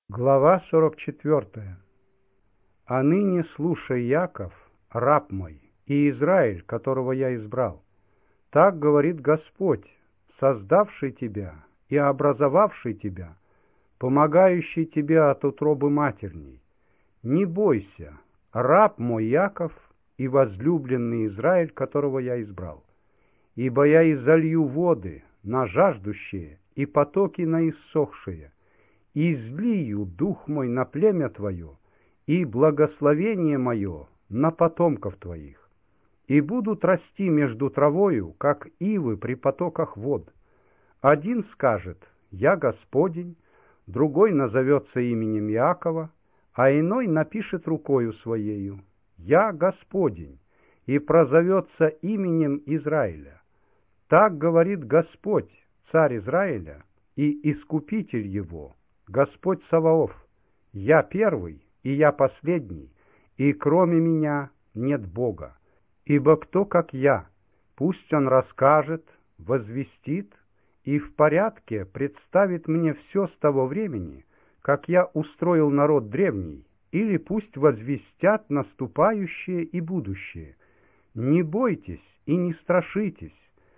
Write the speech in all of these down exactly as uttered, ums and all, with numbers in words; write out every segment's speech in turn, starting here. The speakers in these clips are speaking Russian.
Глава сорок четвёртая. «А ныне слушай, Яков, раб мой, и Израиль, которого я избрал. Так говорит Господь, создавший тебя и образовавший тебя, помогающий тебе от утробы матерней. Не бойся, раб мой Яков и возлюбленный Израиль, которого я избрал. Ибо я изолью воды на жаждущие и потоки на иссохшие, и излию дух мой на племя твое, и благословение мое на потомков твоих. И будут расти между травою, как ивы при потоках вод. Один скажет: я Господень, другой назовется именем Иакова, а иной напишет рукою своею: я Господень, и прозовется именем Израиля. Так говорит Господь, царь Израиля и искупитель его, Господь Саваоф: я первый, и я последний, и кроме меня нет Бога. Ибо кто, как я? Пусть он расскажет, возвестит и в порядке представит мне все с того времени, как я устроил народ древний, или пусть возвестят наступающее и будущее. Не бойтесь и не страшитесь.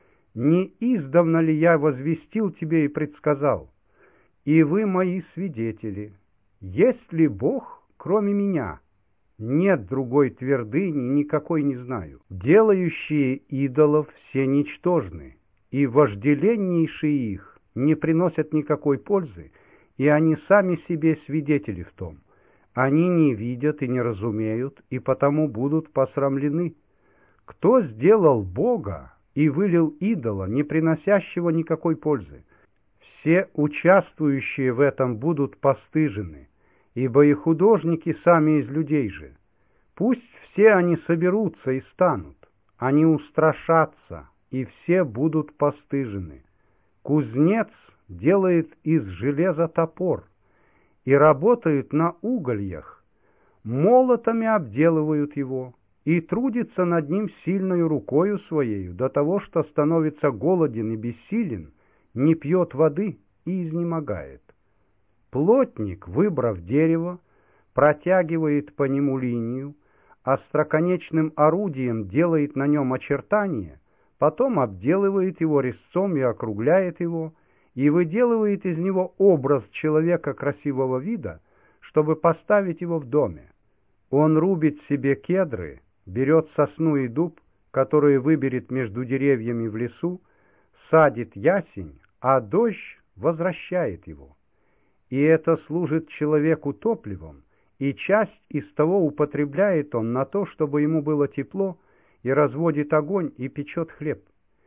Не издавна ли я возвестил тебе и предсказал? И вы мои свидетели. Есть ли Бог, кроме меня? Нет другой твердыни, никакой не знаю. Делающие идолов все ничтожны, и вожделеннейшие их не приносят никакой пользы, и они сами себе свидетели в том. Они не видят и не разумеют, и потому будут посрамлены. Кто сделал Бога и вылил идола, не приносящего никакой пользы? Все участвующие в этом будут постыжены, ибо и художники сами из людей же. Пусть все они соберутся и станут, они устрашатся, и все будут постыжены. Кузнец делает из железа топор, и работают на угольях, молотами обделывают его, и трудится над ним сильною рукою своею, до того, что становится голоден и бессилен, не пьет воды и изнемогает. Плотник, выбрав дерево, протягивает по нему линию, остроконечным орудием делает на нем очертания, потом обделывает его резцом и округляет его, и выделывает из него образ человека красивого вида, чтобы поставить его в доме. Он рубит себе кедры, берет сосну и дуб, которые выберет между деревьями в лесу, садит ясень, а дождь возвращает его. И это служит человеку топливом, и часть из того употребляет он на то, чтобы ему было тепло, и разводит огонь, и печет хлеб.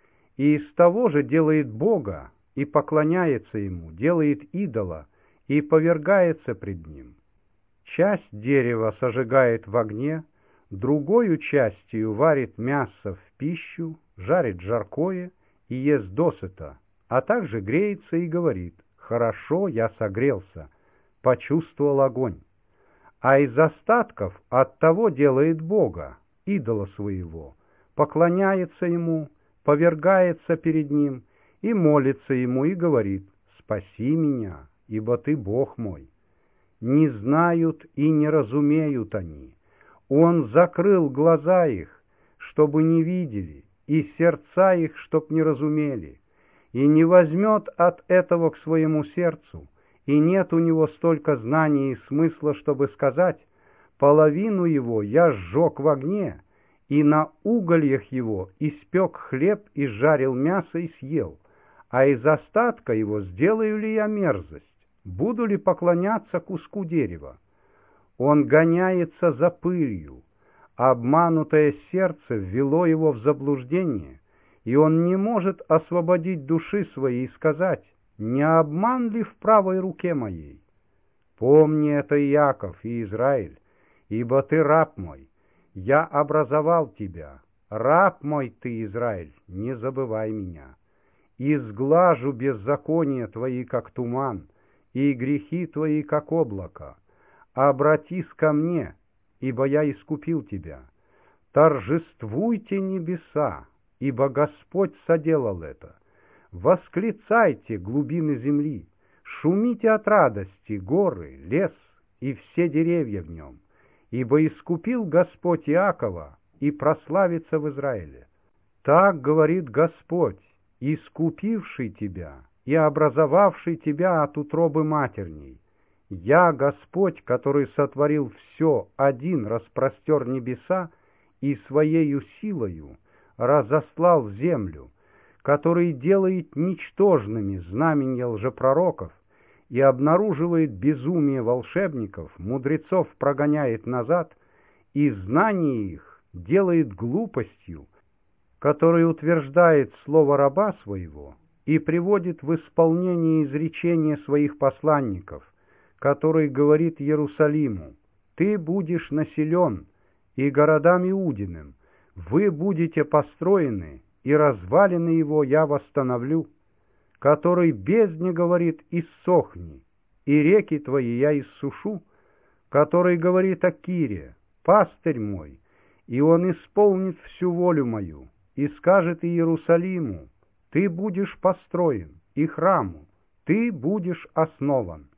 И из того же делает Бога, и поклоняется ему, делает идола, и повергается пред ним. Часть дерева сожигает в огне, другою частью варит мясо в пищу, жарит жаркое и ест досыта, а также греется и говорит: хорошо, я согрелся, почувствовал огонь. А из остатков от того делает Бога, идола своего, поклоняется ему, повергается перед ним и молится ему и говорит: спаси меня, ибо ты Бог мой. Не знают и не разумеют они. Он закрыл глаза их, чтобы не видели, и сердца их, чтоб не разумели, и не возьмет от этого к своему сердцу, и нет у него столько знаний и смысла, чтобы сказать: половину его я сжег в огне, и на угольях его испек хлеб и жарил мясо и съел, а из остатка его сделаю ли я мерзость, буду ли поклоняться куску дерева? Он гоняется за пылью, обманутое сердце ввело его в заблуждение, и он не может освободить души своей и сказать: не обман ли в правой руке моей? Помни это, Иаков и Израиль, ибо ты раб мой, я образовал тебя, раб мой ты, Израиль, не забывай меня. Изглажу беззакония твои, как туман, и грехи твои, как облако. Обратись ко мне, ибо я искупил тебя. Торжествуйте небеса, ибо Господь соделал это. Восклицайте глубины земли, Шумите от радости горы, лес и все деревья в нем, ибо искупил Господь Иакова и прославится в Израиле. Так говорит Господь, искупивший тебя и образовавший тебя от утробы матерней. Я, Господь, который сотворил все, один распростер небеса и своею силою разослал землю, который делает ничтожными знамения лжепророков и обнаруживает безумие волшебников, мудрецов прогоняет назад, и знание их делает глупостью, который утверждает слово раба своего и приводит в исполнение изречения своих посланников, который говорит Иерусалиму: «Ты будешь населен, и городам Иудиным, вы будете построены, и развалины его я восстановлю», который бездне говорит: «Иссохни, и реки твои я иссушу», который говорит о Кире: «Пастырь мой, и он исполнит всю волю мою», и скажет Иерусалиму: «Ты будешь построен», и храму: «Ты будешь основан».